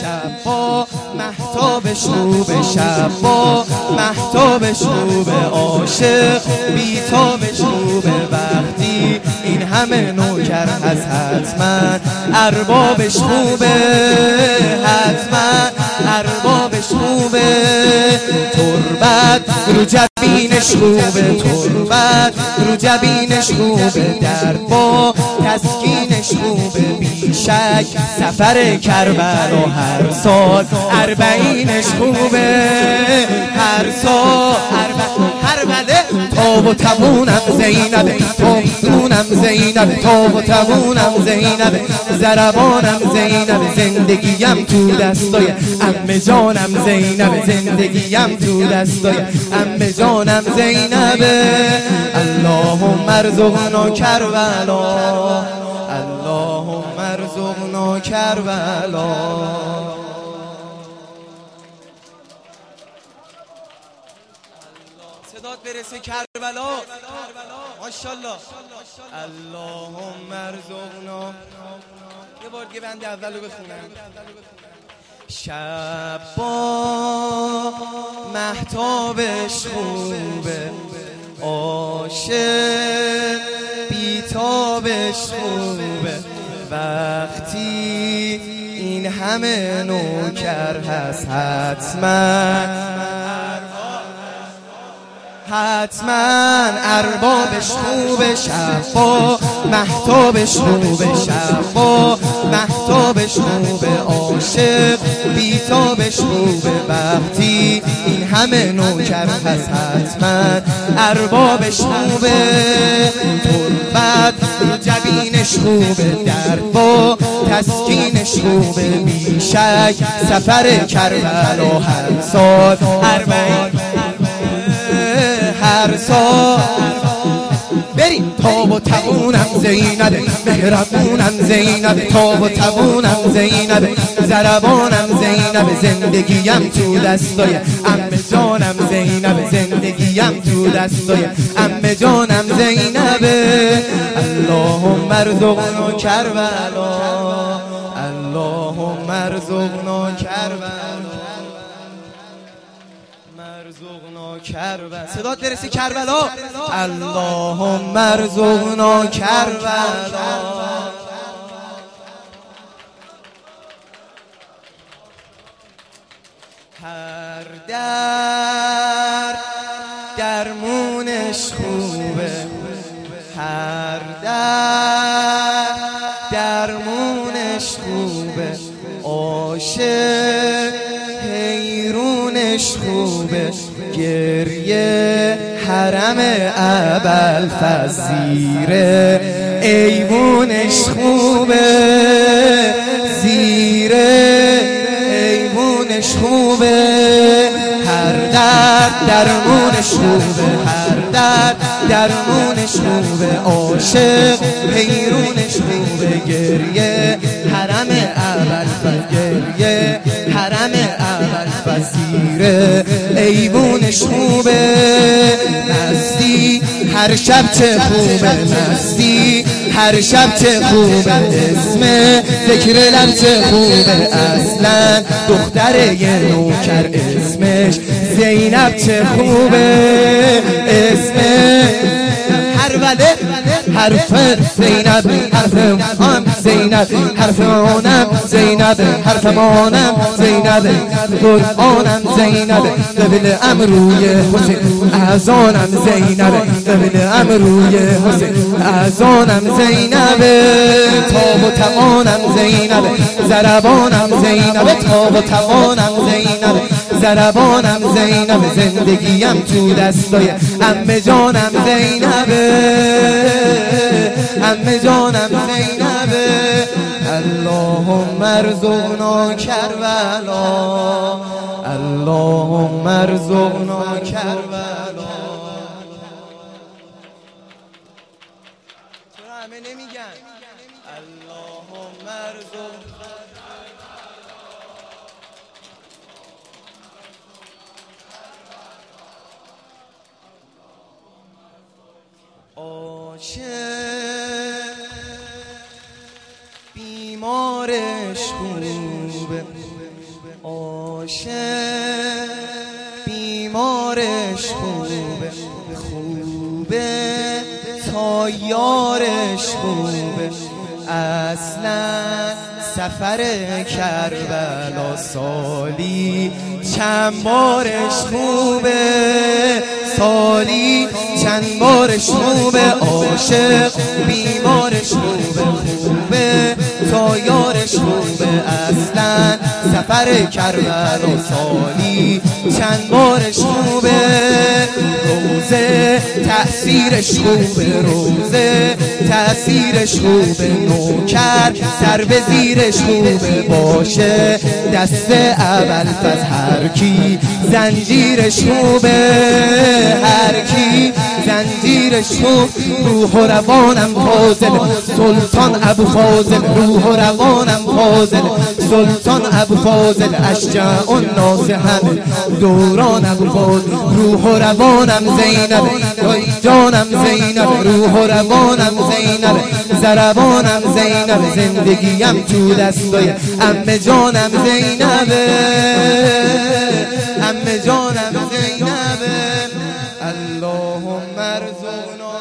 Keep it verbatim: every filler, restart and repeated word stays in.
شب با مهتابش خوبه، شب با مهتابش خوبه، عاشق بیتابش خوبه. وقتی این همه نوکر هست حتما اربابش خوبه، حتما اربابش خوبه. تربت رو جبینش خوبه، تربت رو جبینش خوبه، درد با تسکینش خوبه. بیشک سفر کربلا هر سال اربعینش خوبه، هر سال هر بله. تا و تمونم زینبه، تمونم زینبه، تا و تمونم زینبه، زربانم زینبه، زندگیم تو دستای عمه جانم زینبه، زندگیم تو دستای عمه جانم زینبه. اللهم ارزقنا کربلا، اللهم ارزقنا کربلا. صدات برسه کربلا، ماشاءالله. اللهم ارزقنا. یه بار دیگه بند اولو بخونم. شب با مهتابش خوبه، عاشق بیتابش خوبه. وقتی این همه نوکر هست حتما حتما اربابش خوبه، شب با مهتابش خوبه، شب با مهتابش خوبه، عاشق بیتابش خوبه. وقتی این همه نوکر هست حتما اربابش خوبه. تربت رو جبینش خوبه، درد با تسکینش خوبه. بیشک سفر کربلا هر سال اربعین، هر سال بریم. تا و تمونم زینبه، مهربونم زینبه، تا و تمونم زینبه، زربانم زینبه، زندگیم تو دستای عمه جانم زینبه، زندگیم تو دستای عمه جانم زینبه. اللهم ارزقنا کربلا، اللهم ارزقنا کربلا، ارزقنا کربلا. صدات برسه کربلا. اللهم ارزقنا کربلا. هر در درمونش خوبه، هر در درمونش خوبه، عاشق حیرونش خوبه. گریه حرم ابوالفضیله، ایوونش خوبه، زیره ایوونش خوبه. هر درد درمونش خوبه، هر درد درمونش خوبه، عاشق حیرونش خوبه. گریه حرم ابوالفضیله، گریه حرم ابوالفضیله، ایوونش خوبه. مستی هر شب چه خوبه، مستی هر شب چه خوبه، اسم ذکر لب چه خوبه. اصلا دختر یه نوکر اسمش زینب چه خوبه، اسم هر وله حرف زینب، حرف آن زینب، حرف آنم زینب، حرف مانم زینب، قرآنم زینب، قبل امروی حسین اذانم زینب، قبل امروی حسین اذانم زینب. تا و توانم زینب، زربانم زینب، تا و توانم زینب، زربانم زینب، زندگیم تو دستای عمه جانم زینبه، عمه جانم زینبه. اللهم ارزقنا کربلا، اللهم ارزقنا کربلا. چرا همه نمیگن اللهم ارزقنا؟ عاشق بیمارش خوبه، عاشق بیمارش خوبه خوبه تا یارش خوبه. اصلا سفر کربلا سالی چند بارش خوبه، سالی چند بارش خوبه. عاشق بیمارش خوبه خوبه تا یارش خوبه. اصلا سفر کربلا سالی چند بارش خوبه. روزه تأثیرش خوبه، روزه تأثیرش خوبه. نوکر سر به زیرش خوبه باشه. دست اول فز هر کی زنجیرش خوبه، هر کی زنجیرش خوب. روح و روانم فاضل سلطان ابو فاضل، روح و روانم فاضل سلطان ابو فاضل. اشجع الناس همه دوران ابو فاضل. روح و روانم زینب جانم زینب، روح و روانم زینب زربانم زینب. زندگیم تو دستای عمه جانم زینبه، عمه جانم زینبه. اللهم ارزقنا